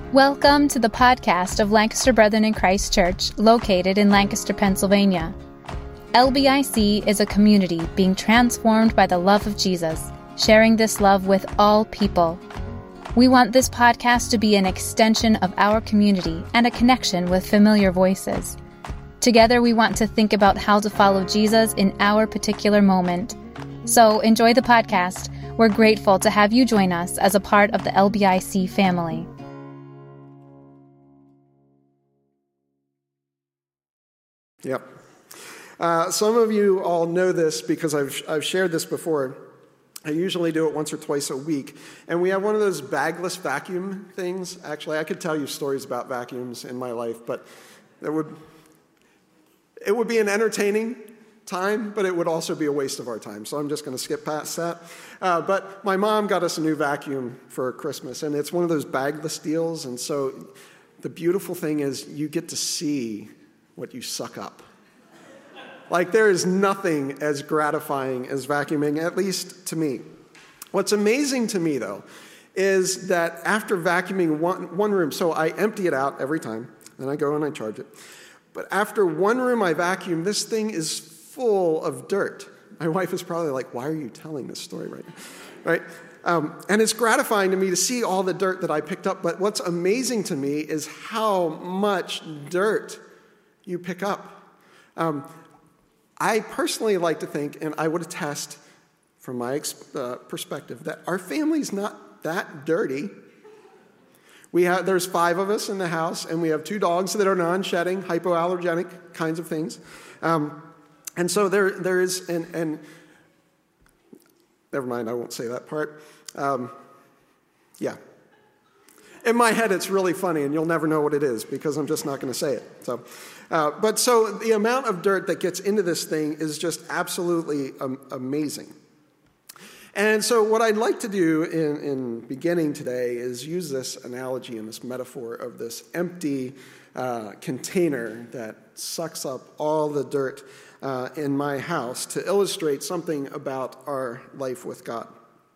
Welcome to the podcast of Lancaster Brethren in Christ Church, located in Lancaster, Pennsylvania. LBIC is a community being transformed by the love of Jesus, sharing this love with all people. We want this podcast to be an extension of our community and a connection with familiar voices. Together, we want to think about how to follow Jesus in our particular moment. So enjoy the podcast. We're grateful to have you join us as a part of the LBIC family. Yep. Some of you all know this because I've shared this before. I usually do it once or twice a week. And we have one of those bagless vacuum things. Actually, I could tell you stories about vacuums in my life, but it would be an entertaining time, but it would also be a waste of our time. So I'm just going to skip past that. But my mom got us a new vacuum for Christmas, and it's one of those bagless deals. And so the beautiful thing is you get to see what you suck up. Like, there is nothing as gratifying as vacuuming, at least to me. What's amazing to me, though, is that after vacuuming one room, so I empty it out every time, then I go and I charge it. But after one room I vacuum, this thing is full of dirt. My wife is probably like, why are you telling this story right now? Right? And it's gratifying to me to see all the dirt that I picked up. But what's amazing to me is how much dirt you pick up. I personally like to think, and I would attest from my perspective, that our family's not that dirty. There's 5 of us in the house, and we have 2 dogs that are non-shedding, hypoallergenic kinds of things. And so there is, and never mind, I won't say that part. Yeah. In my head, it's really funny, and you'll never know what it is because I'm just not going to say it. So the amount of dirt that gets into this thing is just absolutely amazing. And so what I'd like to do in beginning today is use this analogy and this metaphor of this empty container that sucks up all the dirt in my house to illustrate something about our life with God.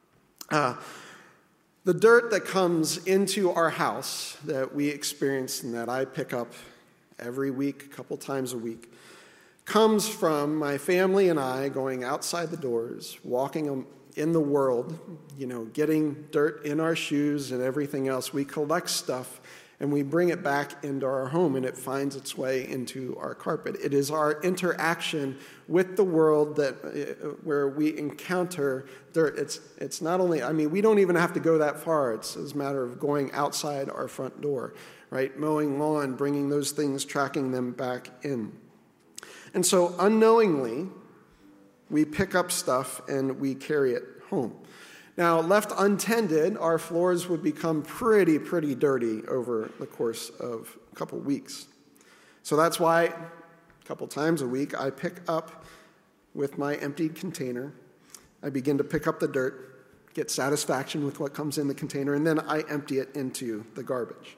The dirt that comes into our house that we experience and that I pick up every week, a couple times a week, comes from my family and I going outside the doors, walking in the world, getting dirt in our shoes and everything else. We collect stuff and we bring it back into our home, and it finds its way into our carpet. It is our interaction with the world where we encounter dirt. It's not only, we don't even have to go that far. It's a matter of going outside our front door, right? Mowing lawn, bringing those things, tracking them back in. And so unknowingly, we pick up stuff and we carry it home. Now, left untended, our floors would become pretty dirty over the course of a couple weeks. So that's why a couple times a week I pick up with my emptied container. I begin to pick up the dirt, get satisfaction with what comes in the container, and then I empty it into the garbage.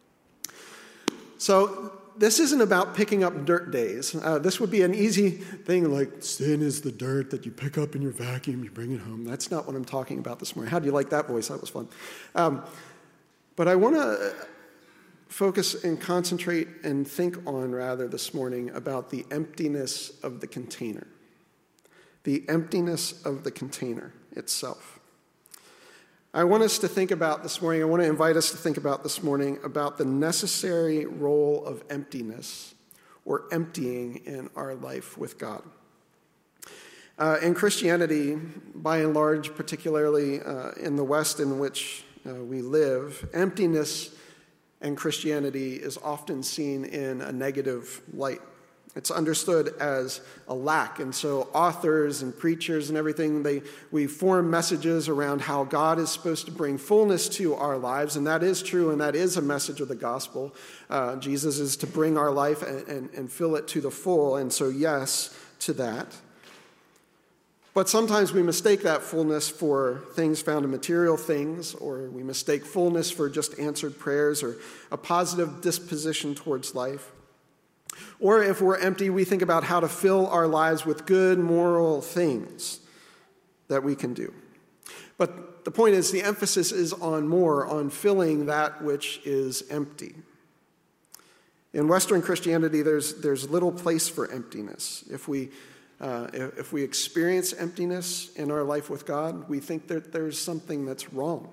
So this isn't about picking up dirt days. This would be an easy thing like sin is the dirt that you pick up in your vacuum, you bring it home. That's not what I'm talking about this morning. How do you like that voice? That was fun. But I want to focus and concentrate and think on rather this morning about the emptiness of the container. The emptiness of the container itself. I want us to think about this morning, I want to invite us to think about this morning about the necessary role of emptiness or emptying in our life with God. In Christianity, by and large, particularly in the West in which we live, emptiness and Christianity is often seen in a negative light. It's understood as a lack. And so authors and preachers and everything, we form messages around how God is supposed to bring fullness to our lives. And that is true, and that is a message of the gospel. Jesus is to bring our life and fill it to the full. And so yes to that. But sometimes we mistake that fullness for things found in material things, or we mistake fullness for just answered prayers or a positive disposition towards life. Or if we're empty, we think about how to fill our lives with good moral things that we can do. But the point is, the emphasis is on filling that which is empty. In Western Christianity, there's little place for emptiness. If we experience emptiness in our life with God, we think that there's something that's wrong.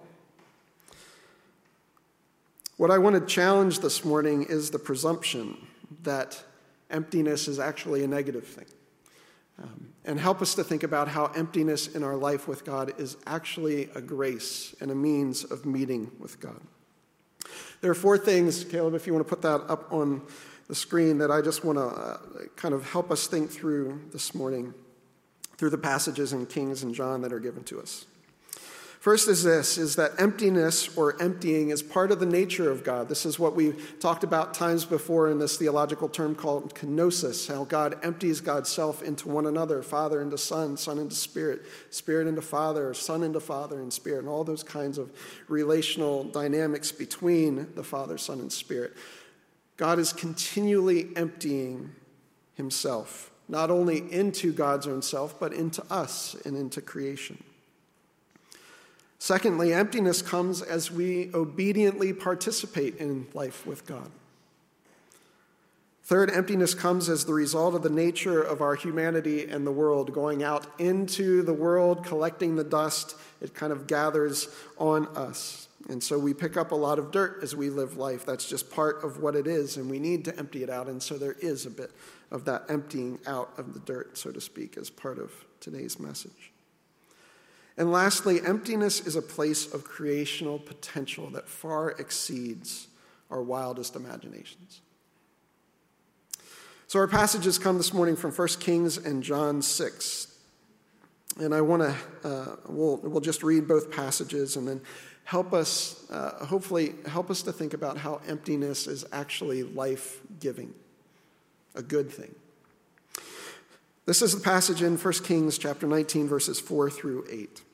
What I want to challenge this morning is the presumption that emptiness is actually a negative thing, and help us to think about how emptiness in our life with God is actually a grace and a means of meeting with God. There are 4 things, Caleb, if you want to put that up on the screen, that I just want to kind of help us think through this morning, through the passages in Kings and John that are given to us. First is that emptiness or emptying is part of the nature of God. This is what we've talked about times before in this theological term called kenosis, how God empties God's self into one another, Father into Son, Son into Spirit, Spirit into Father, Son into Father and Spirit, and all those kinds of relational dynamics between the Father, Son, and Spirit. God is continually emptying himself, not only into God's own self, but into us and into creation. Secondly, emptiness comes as we obediently participate in life with God. Third, emptiness comes as the result of the nature of our humanity and the world, going out into the world, collecting the dust. It kind of gathers on us. And so we pick up a lot of dirt as we live life. That's just part of what it is, and we need to empty it out. And so there is a bit of that emptying out of the dirt, so to speak, as part of today's message. And lastly, emptiness is a place of creational potential that far exceeds our wildest imaginations. So our passages come this morning from 1 Kings and John 6. And I want to, we'll just read both passages and then help us, hopefully help us to think about how emptiness is actually life-giving, a good thing. This is the passage in 1 Kings chapter 19, verses 4 through 8.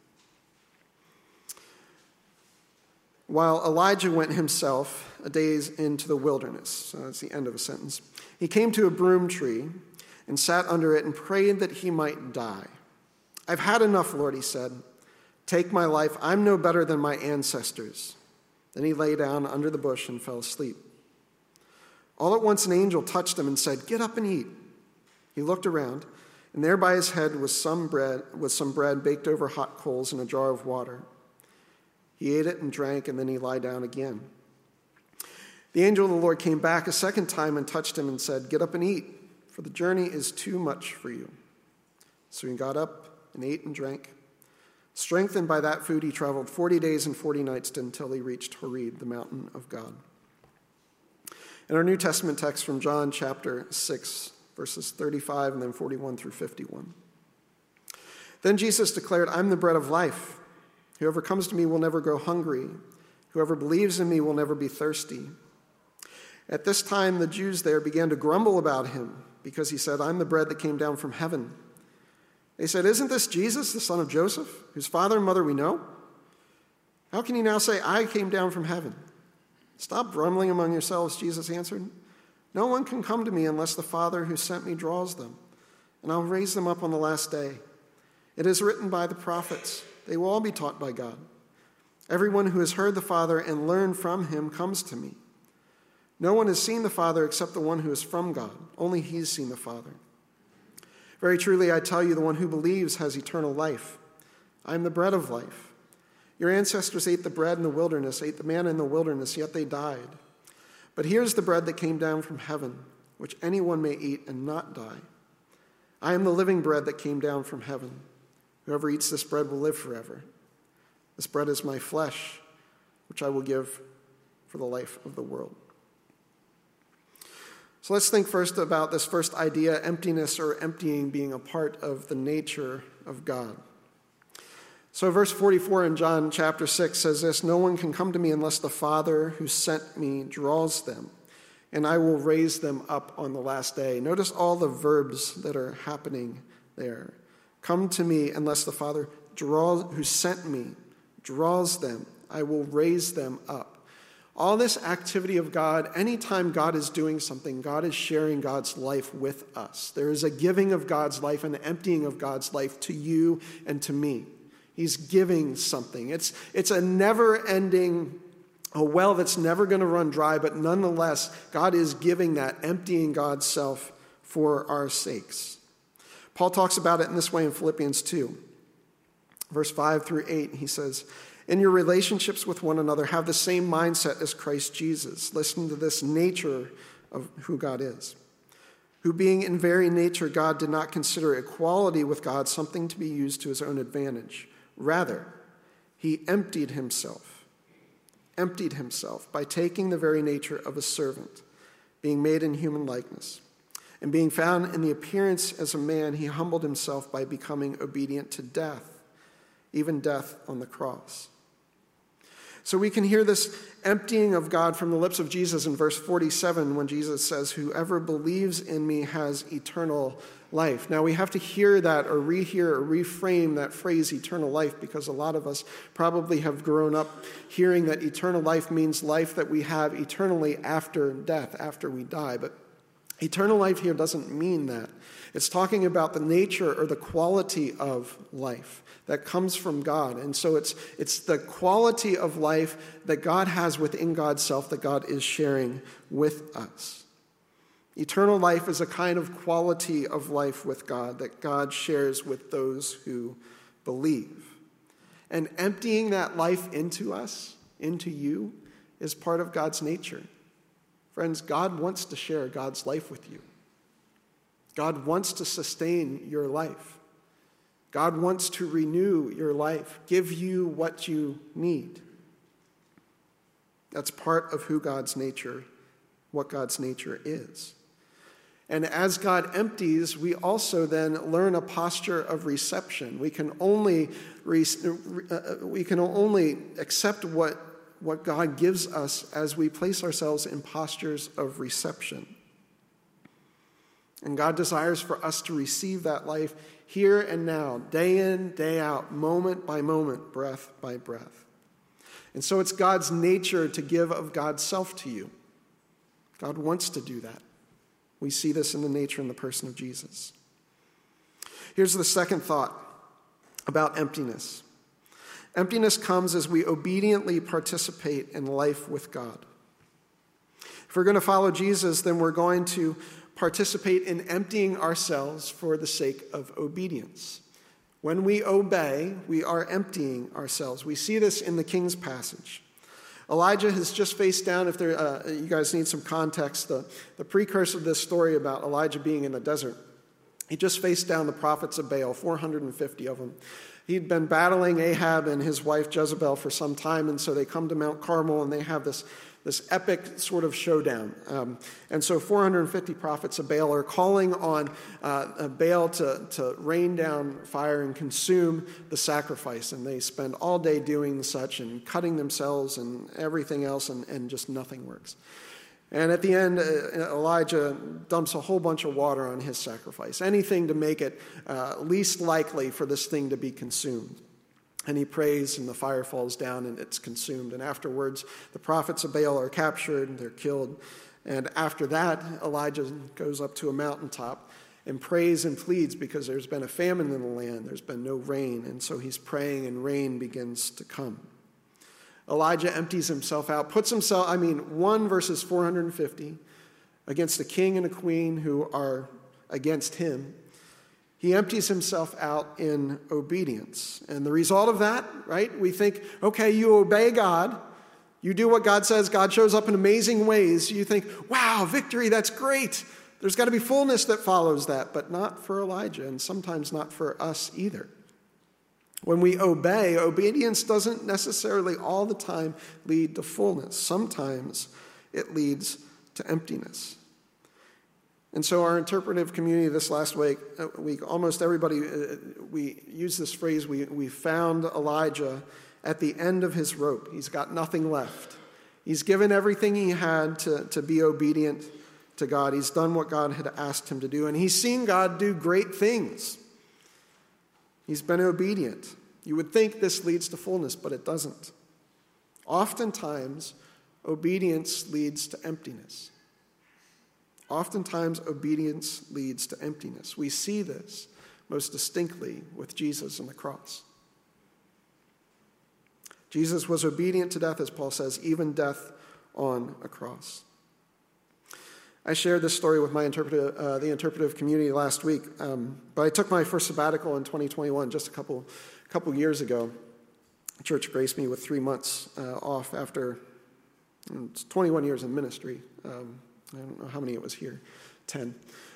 While Elijah went himself a days into the wilderness, so that's the end of a sentence, he came to a broom tree and sat under it and prayed that he might die. "I've had enough, Lord," he said. "Take my life. I'm no better than my ancestors." Then he lay down under the bush and fell asleep. All at once an angel touched him and said, "Get up and eat." He looked around, and there by his head was some bread baked over hot coals and a jar of water. He ate it and drank, and then he lay down again. The angel of the Lord came back a second time and touched him and said, "Get up and eat, for the journey is too much for you." So he got up and ate and drank. Strengthened by that food, he traveled 40 days and 40 nights until he reached Horeb, the mountain of God. And our New Testament text from John chapter 6, verses 35 and then 41 through 51. Then Jesus declared, "I'm the bread of life. Whoever comes to me will never go hungry. Whoever believes in me will never be thirsty." At this time, the Jews there began to grumble about him because he said, "I'm the bread that came down from heaven." They said, "Isn't this Jesus, the son of Joseph, whose father and mother we know? How can you now say, 'I came down from heaven'?" "Stop grumbling among yourselves," Jesus answered. "No one can come to me unless the Father who sent me draws them, and I'll raise them up on the last day. It is written by the prophets, they will all be taught by God. Everyone who has heard the Father and learned from him comes to me. No one has seen the Father except the one who is from God. Only he's seen the Father. Very truly, I tell you, the one who believes has eternal life. I am the bread of life. Your ancestors ate the bread in the wilderness, ate the manna in the wilderness, yet they died. But here's the bread that came down from heaven, which anyone may eat and not die. I am the living bread that came down from heaven. Whoever eats this bread will live forever. This bread is my flesh, which I will give for the life of the world." So let's think first about this first idea, emptiness or emptying being a part of the nature of God. So verse 44 in John chapter 6 says this, "No one can come to me unless the Father who sent me draws them, and I will raise them up on the last day." Notice all the verbs that are happening there. Come to me unless the Father who sent me draws them. I will raise them up. All this activity of God, anytime God is doing something, God is sharing God's life with us. There is a giving of God's life and an emptying of God's life to you and to me. He's giving something. It's a never-ending, a well that's never going to run dry, but nonetheless, God is giving that, emptying God's self for our sakes. Paul talks about it in this way in Philippians 2. Verse 5 through 8, he says, in your relationships with one another, have the same mindset as Christ Jesus. Listen to this nature of who God is. Who being in very nature God did not consider equality with God something to be used to his own advantage. Rather, he emptied himself by taking the very nature of a servant, being made in human likeness. And being found in the appearance as a man, he humbled himself by becoming obedient to death, even death on the cross. So we can hear this emptying of God from the lips of Jesus in verse 47 when Jesus says, whoever believes in me has eternal life. Now we have to hear that or rehear or reframe that phrase eternal life, because a lot of us probably have grown up hearing that eternal life means life that we have eternally after death, after we die. But eternal life here doesn't mean that. It's talking about the nature or the quality of life that comes from God. And so it's the quality of life that God has within God's self that God is sharing with us. Eternal life is a kind of quality of life with God that God shares with those who believe. And emptying that life into us, into you, is part of God's nature. Friends, God wants to share God's life with you. God wants to sustain your life. God wants to renew your life, give you what you need. That's part of who God's nature, what God's nature is. And as God empties, we also then learn a posture of reception. We can only accept what God gives us as we place ourselves in postures of reception. And God desires for us to receive that life here and now, day in, day out, moment by moment, breath by breath. And so it's God's nature to give of God's self to you. God wants to do that. We see this in the nature and the person of Jesus. Here's the second thought about emptiness. Emptiness comes as we obediently participate in life with God. If we're going to follow Jesus, then we're going to participate in emptying ourselves for the sake of obedience. When we obey, we are emptying ourselves. We see this in the King's passage. Elijah has just faced down, if you guys need some context, the precursor of this story about Elijah being in the desert. He just faced down the prophets of Baal, 450 of them. He'd been battling Ahab and his wife Jezebel for some time, and so they come to Mount Carmel and they have this epic sort of showdown. And so 450 prophets of Baal are calling on Baal to rain down fire and consume the sacrifice. And they spend all day doing such and cutting themselves and everything else, and just nothing works. And at the end, Elijah dumps a whole bunch of water on his sacrifice, anything to make it least likely for this thing to be consumed. And he prays, and the fire falls down, and it's consumed. And afterwards, the prophets of Baal are captured, and they're killed. And after that, Elijah goes up to a mountaintop and prays and pleads because there's been a famine in the land. There's been no rain. And so he's praying, and rain begins to come. Elijah empties himself out, puts himself, 1 versus 450, against a king and a queen who are against him. He empties himself out in obedience. And the result of that, right, we think, okay, you obey God. You do what God says. God shows up in amazing ways. You think, wow, victory, that's great. There's got to be fullness that follows that, but not for Elijah, and sometimes not for us either. When we obey, obedience doesn't necessarily all the time lead to fullness. Sometimes it leads to emptiness. And so our interpretive community this last week, almost everybody, we use this phrase, we found Elijah at the end of his rope. He's got nothing left. He's given everything he had to be obedient to God. He's done what God had asked him to do, and he's seen God do great things. He's been obedient. You would think this leads to fullness, but it doesn't. Oftentimes, obedience leads to emptiness. Oftentimes, obedience leads to emptiness. We see this most distinctly with Jesus on the cross. Jesus was obedient to death, as Paul says, even death on a cross. I shared this story with my the interpretive community last week, but I took my first sabbatical in 2021, just a couple years ago. The church graced me with 3 months off after 21 years in ministry. I don't know how many it was here, 10.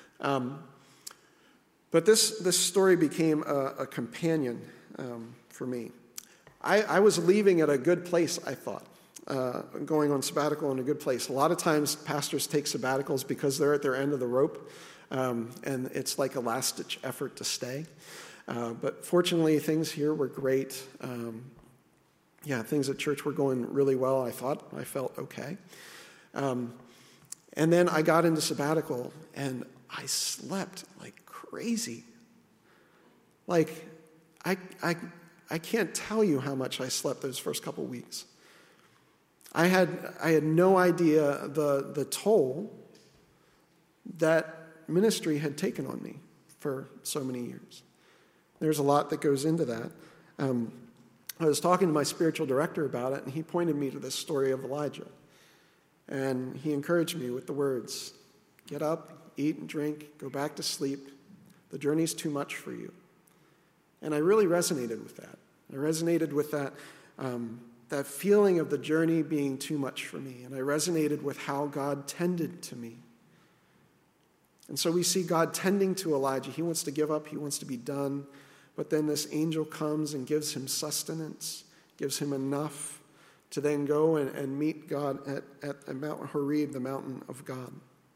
But this story became a companion for me. I was leaving at a good place, I thought, going on sabbatical in a good place. A lot of times pastors take sabbaticals because they're at their end of the rope, and it's like a last-ditch effort to stay. But fortunately, things here were great. Things at church were going really well, I thought. I felt okay. And then I got into sabbatical, and I slept like crazy. Like, I can't tell you how much I slept those first couple weeks. I had no idea the toll that ministry had taken on me for so many years. There's a lot that goes into that. I was talking to my spiritual director about it, and he pointed me to this story of Elijah. And he encouraged me with the words, get up, eat and drink, go back to sleep. The journey's too much for you. And I really resonated with that. I resonated with that feeling of the journey being too much for me. And I resonated with how God tended to me. And so we see God tending to Elijah. He wants to give up. He wants to be done. But then this angel comes and gives him sustenance, gives him enough to then go and meet God at Mount Horeb, the mountain of God.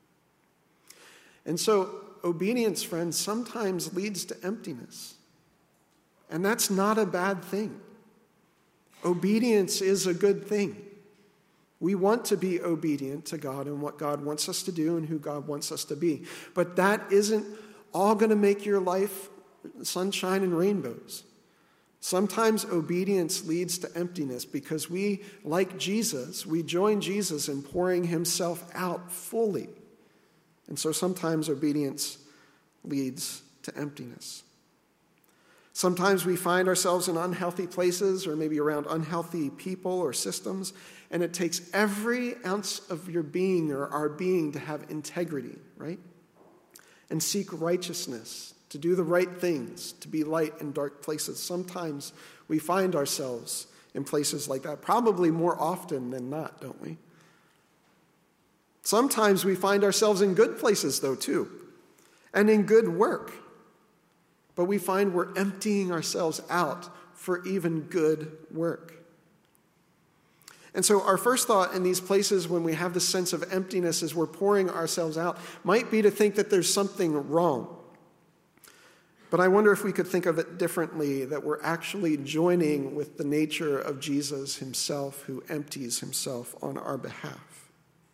And so obedience, friends, sometimes leads to emptiness. And that's not a bad thing. Obedience is a good thing. We want to be obedient to God and what God wants us to do and who God wants us to be. But that isn't all going to make your life sunshine and rainbows. Sometimes obedience leads to emptiness because we, like Jesus, we join Jesus in pouring himself out fully. And so sometimes obedience leads to emptiness. Sometimes we find ourselves in unhealthy places or maybe around unhealthy people or systems, and it takes every ounce of your being or our being to have integrity, right? And seek righteousness, to do the right things, to be light in dark places. Sometimes we find ourselves in places like that, probably more often than not, don't we? Sometimes we find ourselves in good places, though, too, and in good work. But we find we're emptying ourselves out for even good work. And so our first thought in these places when we have this sense of emptiness as we're pouring ourselves out might be to think that there's something wrong. But I wonder if we could think of it differently, that we're actually joining with the nature of Jesus himself, who empties himself on our behalf.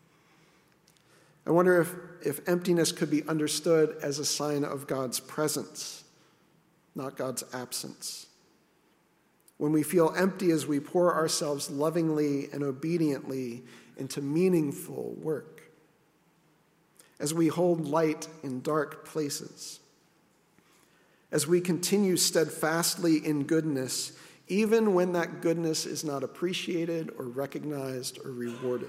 I wonder if emptiness could be understood as a sign of God's presence, not God's absence. When we feel empty as we pour ourselves lovingly and obediently into meaningful work, as we hold light in dark places, as we continue steadfastly in goodness, even when that goodness is not appreciated or recognized or rewarded.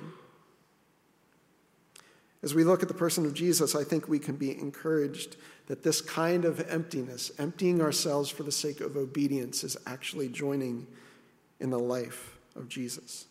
As we look at the person of Jesus, I think we can be encouraged that this kind of emptiness, emptying ourselves for the sake of obedience, is actually joining in the life of Jesus.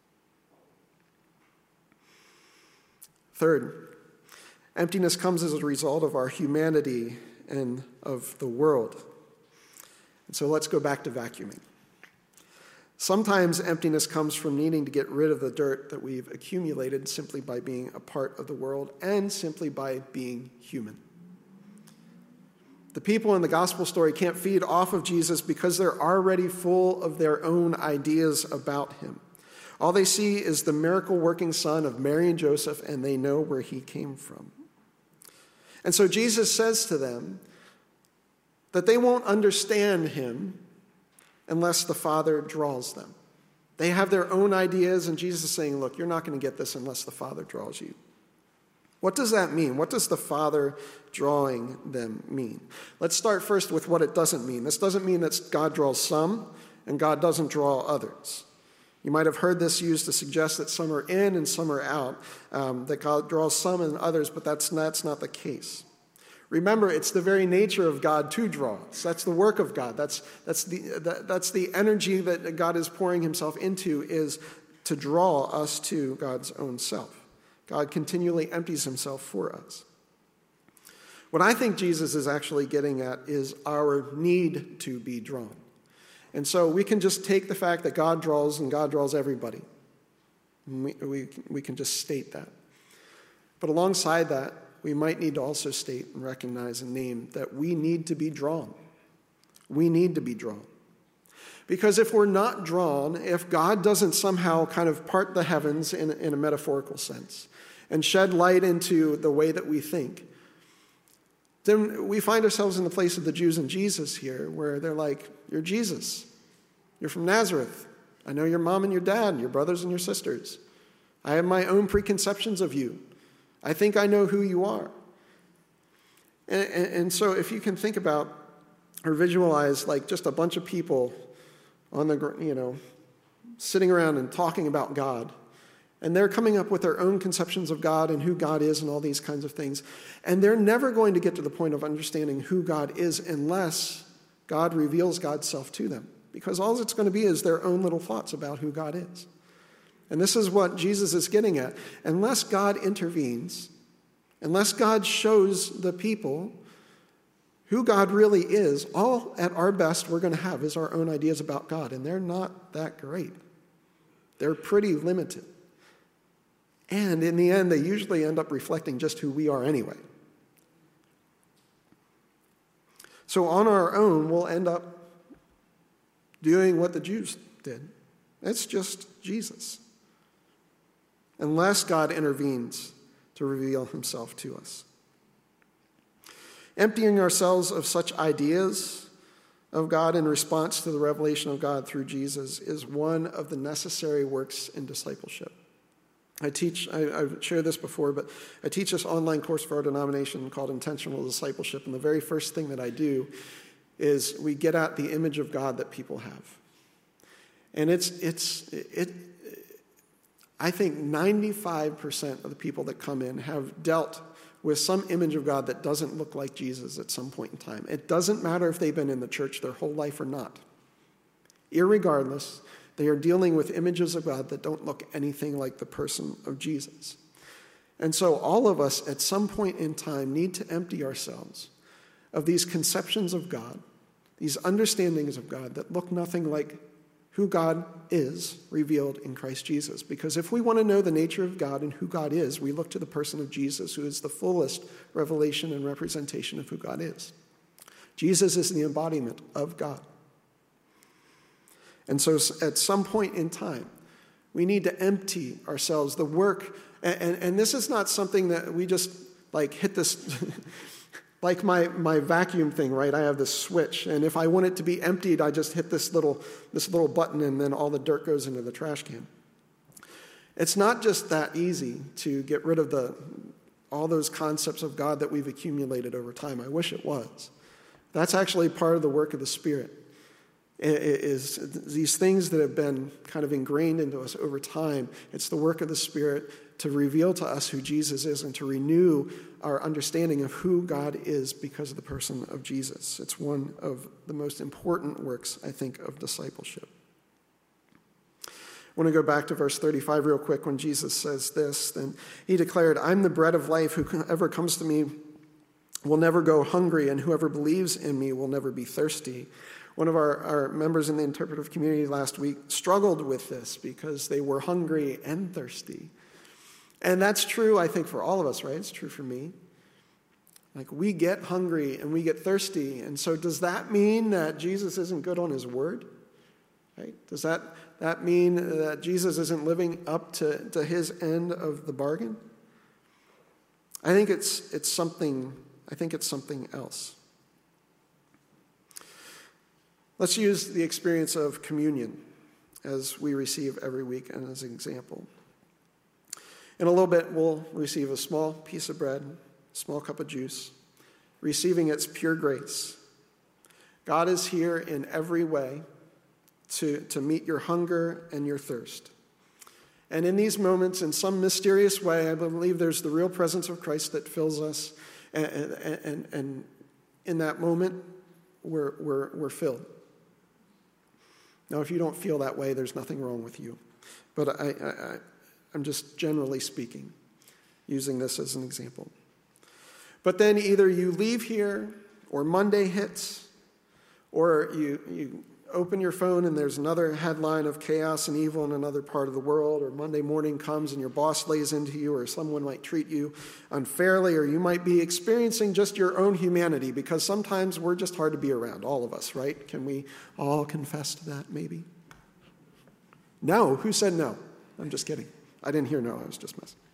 Third, emptiness comes as a result of our humanity and of the world. And so let's go back to vacuuming. Sometimes emptiness comes from needing to get rid of the dirt that we've accumulated simply by being a part of the world and simply by being human. The people in the gospel story can't feed off of Jesus because they're already full of their own ideas about him. All they see is the miracle-working son of Mary and Joseph, and they know where he came from. And so Jesus says to them that they won't understand him unless the Father draws them. They have their own ideas, and Jesus is saying, look, you're not going to get this unless the Father draws you. What does that mean? What does the Father drawing them mean? Let's start first with what it doesn't mean. This doesn't mean that God draws some and God doesn't draw others. You might have heard this used to suggest that some are in and some are out, that God draws some and others, but that's not the case. Remember, it's the very nature of God to draw us. That's the work of God. That's the energy that God is pouring himself into, is to draw us to God's own self. God continually empties himself for us. What I think Jesus is actually getting at is our need to be drawn. And so we can just take the fact that God draws and God draws everybody. We can just state that. But alongside that, we might need to also state and recognize and name that we need to be drawn. We need to be drawn. Because if we're not drawn, if God doesn't somehow kind of part the heavens in a metaphorical sense and shed light into the way that we think, then we find ourselves in the place of the Jews and Jesus here, where they're like, you're Jesus. You're from Nazareth. I know your mom and your dad, your brothers and your sisters. I have my own preconceptions of you. I think I know who you are. And so if you can think about or visualize like just a bunch of people on the, sitting around and talking about God, and they're coming up with their own conceptions of God and who God is and all these kinds of things. And they're never going to get to the point of understanding who God is unless God reveals God's self to them. Because all it's going to be is their own little thoughts about who God is. And this is what Jesus is getting at. Unless God intervenes, unless God shows the people who God really is, all at our best we're going to have is our own ideas about God. And they're not that great. They're pretty limited. And in the end, they usually end up reflecting just who we are anyway. So on our own, we'll end up doing what the Jews did. It's just Jesus. Unless God intervenes to reveal himself to us. Emptying ourselves of such ideas of God in response to the revelation of God through Jesus is one of the necessary works in discipleship. I've shared this before, but I teach this online course for our denomination called Intentional Discipleship, and the very first thing that I do is we get at the image of God that people have. And I think 95% of the people that come in have dealt with some image of God that doesn't look like Jesus at some point in time. It doesn't matter if they've been in the church their whole life or not. Irregardless, they are dealing with images of God that don't look anything like the person of Jesus. And so all of us at some point in time need to empty ourselves of these conceptions of God, these understandings of God that look nothing like who God is revealed in Christ Jesus. Because if we want to know the nature of God and who God is, we look to the person of Jesus, who is the fullest revelation and representation of who God is. Jesus is the embodiment of God. And so at some point in time, we need to empty ourselves. The work, and this is not something that we just like hit this, like my vacuum thing, right? I have this switch, and if I want it to be emptied, I just hit this little button, and then all the dirt goes into the trash can. It's not just that easy to get rid of all those concepts of God that we've accumulated over time. I wish it was. That's actually part of the work of the Spirit. Is these things that have been kind of ingrained into us over time. It's the work of the Spirit to reveal to us who Jesus is and to renew our understanding of who God is because of the person of Jesus. It's one of the most important works, I think, of discipleship. I want to go back to verse 35 real quick when Jesus says this. Then he declared, "I'm the bread of life. Whoever comes to me will never go hungry, and whoever believes in me will never be thirsty." One of our members in the interpretive community last week struggled with this because they were hungry and thirsty. And that's true, I think, for all of us, right? It's true for me. Like, we get hungry and we get thirsty. And so does that mean that Jesus isn't good on his word? Right? Does that mean that Jesus isn't living up to his end of the bargain? I think it's something else. Let's use the experience of communion as we receive every week and as an example. In a little bit, we'll receive a small piece of bread, a small cup of juice, receiving its pure grace. God is here in every way to meet your hunger and your thirst. And in these moments, in some mysterious way, I believe there's the real presence of Christ that fills us. And in that moment, we're filled. Now, if you don't feel that way, there's nothing wrong with you. But I'm just generally speaking, using this as an example. But then either you leave here, or Monday hits, or you open your phone and there's another headline of chaos and evil in another part of the world, or Monday morning comes and your boss lays into you, or someone might treat you unfairly, or you might be experiencing just your own humanity, because sometimes we're just hard to be around, all of us, right? Can we all confess to that, maybe? No. Who said no? I'm just kidding. I didn't hear no. I was just messing.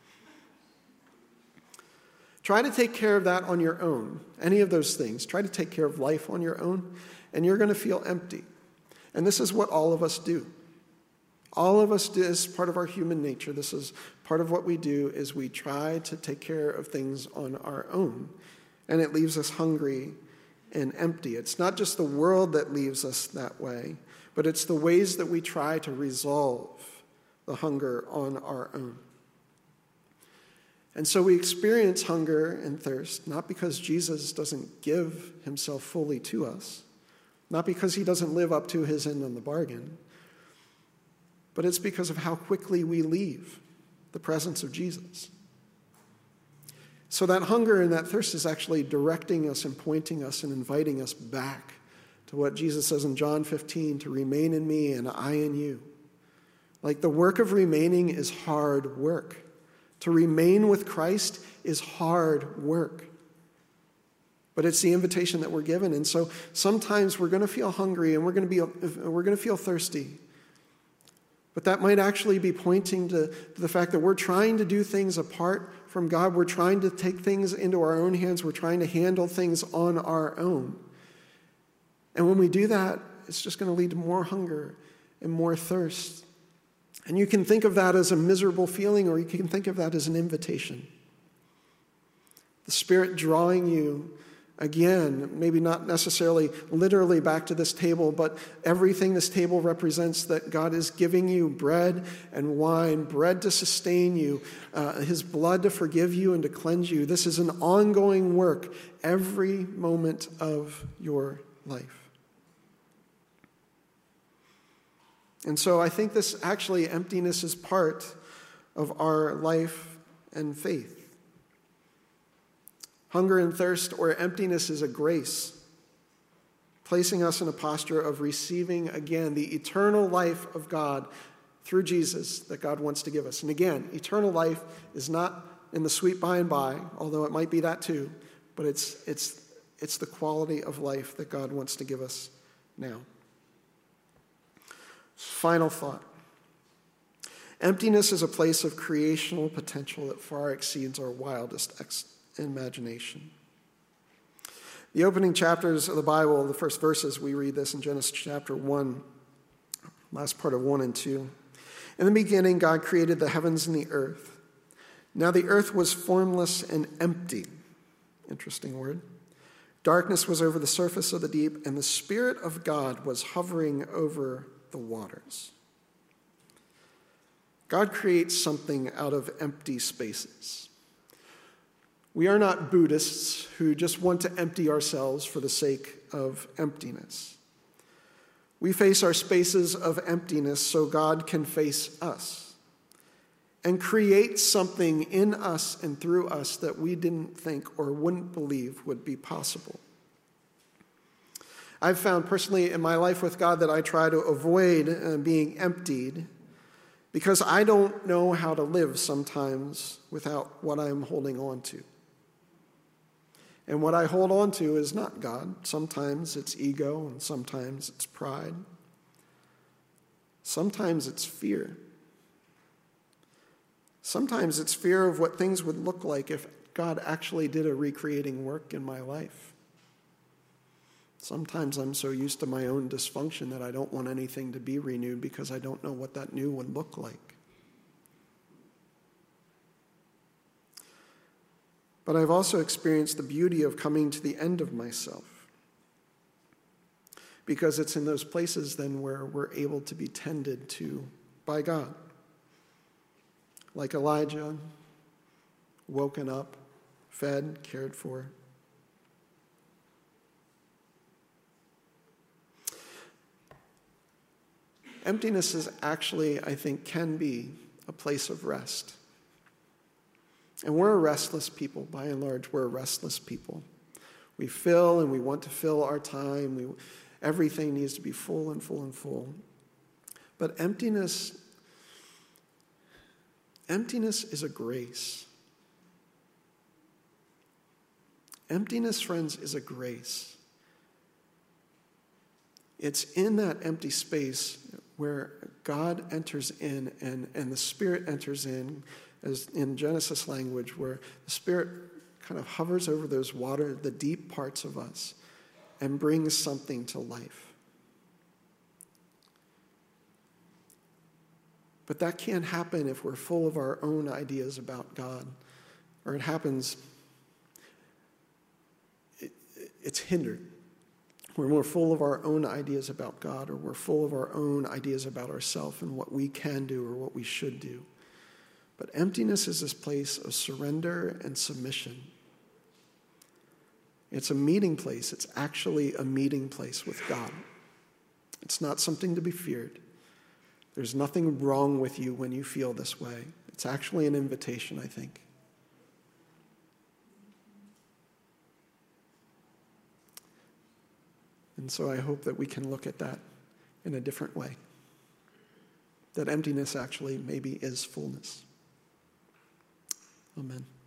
Try to take care of that on your own. Any of those things. Try to take care of life on your own, and you're going to feel empty. And this is what all of us do. All of us do, as part of our human nature. This is part of what we do, is we try to take care of things on our own. And it leaves us hungry and empty. It's not just the world that leaves us that way, but it's the ways that we try to resolve the hunger on our own. And so we experience hunger and thirst, not because Jesus doesn't give himself fully to us, not because he doesn't live up to his end on the bargain, but it's because of how quickly we leave the presence of Jesus. So that hunger and that thirst is actually directing us and pointing us and inviting us back to what Jesus says in John 15, to remain in me and I in you. Like, the work of remaining is hard work. To remain with Christ is hard work. But it's the invitation that we're given. And so sometimes we're going to feel hungry and we're going to feel thirsty. But that might actually be pointing to the fact that we're trying to do things apart from God. We're trying to take things into our own hands. We're trying to handle things on our own. And when we do that, it's just going to lead to more hunger and more thirst. And you can think of that as a miserable feeling, or you can think of that as an invitation. The Spirit drawing you again, maybe not necessarily literally back to this table, but everything this table represents, that God is giving you bread and wine, bread to sustain you, his blood to forgive you and to cleanse you. This is an ongoing work every moment of your life. And so I think this actually, emptiness is part of our life and faith. Hunger and thirst or emptiness is a grace, placing us in a posture of receiving again the eternal life of God through Jesus that God wants to give us. And again, eternal life is not in the sweet by and by, although it might be that too, but it's the quality of life that God wants to give us now. Final thought. Emptiness is a place of creational potential that far exceeds our wildest imagination. The opening chapters of the Bible, the first verses, we read this in Genesis chapter 1, last part of 1 and 2. In the beginning, God created the heavens and the earth. Now the earth was formless and empty. Interesting word. Darkness was over the surface of the deep, and the Spirit of God was hovering over the waters. God creates something out of empty spaces. We are not Buddhists who just want to empty ourselves for the sake of emptiness. We face our spaces of emptiness so God can face us and create something in us and through us that we didn't think or wouldn't believe would be possible. I've found personally in my life with God that I try to avoid being emptied because I don't know how to live sometimes without what I'm holding on to. And what I hold on to is not God. Sometimes it's ego, and sometimes it's pride. Sometimes it's fear. Sometimes it's fear of what things would look like if God actually did a recreating work in my life. Sometimes I'm so used to my own dysfunction that I don't want anything to be renewed because I don't know what that new would look like. But I've also experienced the beauty of coming to the end of myself. because it's in those places then where we're able to be tended to by God. Like Elijah, woken up, fed, cared for. Emptiness is actually, I think, can be a place of rest. And we're a restless people. By and large, we're a restless people. We fill and we want to fill our time. Everything needs to be full and full and full. But emptiness is a grace. Emptiness, friends, is a grace. It's in that empty space where God enters in and the Spirit enters in, as in Genesis language, where the Spirit kind of hovers over those the deep parts of us and brings something to life. But that can't happen if we're full of our own ideas about God. Or it happens, it's hindered. When we're full of our own ideas about God, or we're full of our own ideas about ourselves and what we can do or what we should do. But emptiness is this place of surrender and submission. It's a meeting place. It's actually a meeting place with God. It's not something to be feared. There's nothing wrong with you when you feel this way. It's actually an invitation, I think. And so I hope that we can look at that in a different way. That emptiness actually maybe is fullness. Amen.